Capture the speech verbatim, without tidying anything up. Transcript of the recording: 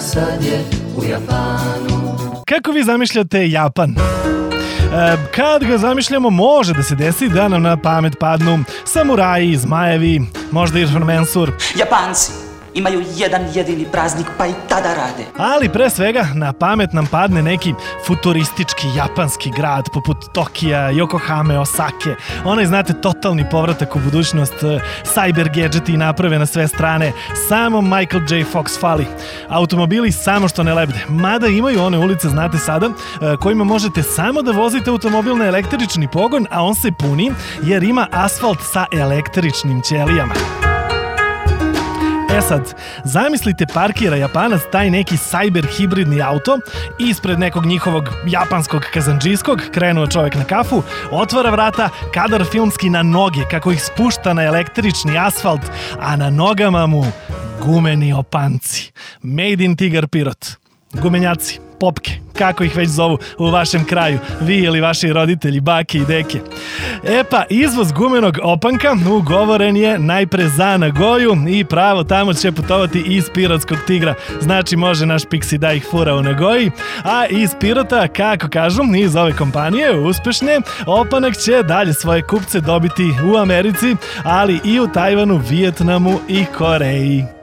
sad je u Japanu. Kako vi zamišljate Japan? E, kad ga zamišljamo, može da se desi da nam na pamet padnu samuraji, zmajevi, možda Irfan Mensur. Japanci imaju jedan jedini praznik, pa i tada rade. Ali pre svega na pamet nam padne neki futuristički japanski grad poput Tokija, Yokohame, Osake. Onaj, znate, totalni povratak u budućnost, cyber gadgeti naprave na sve strane. Samo Michael J. Fox fali. Automobili samo što ne lebde. Mada imaju one ulice, znate sada, kojima možete samo da vozite automobil na električni pogon, a on se puni jer ima asfalt sa električnim ćelijama. E sad, zamislite parkira Japanac taj neki cyber hibridni auto, ispred nekog njihovog japanskog kazandžijskog, krenuo čovjek na kafu, otvara vrata, kadar filmski na noge, kako ih spušta na električni asfalt, a na nogama mu gumeni opanci. Made in Tigar Pirot. Gumenjaci, popke, kako ih već zovu u vašem kraju, vi ili vaši roditelji, bake i deke. E pa, izvoz gumenog opanka ugovoren je najpre za Nagoju i pravo tamo će putovati iz Pirotskog Tigra. Znači, može naš Pixi da ih fura u Nagoji, a iz Pirota, kako kažu, iz ove kompanije uspešne, opanak će dalje svoje kupce dobiti u Americi, ali i u Tajvanu, Vijetnamu i Koreji.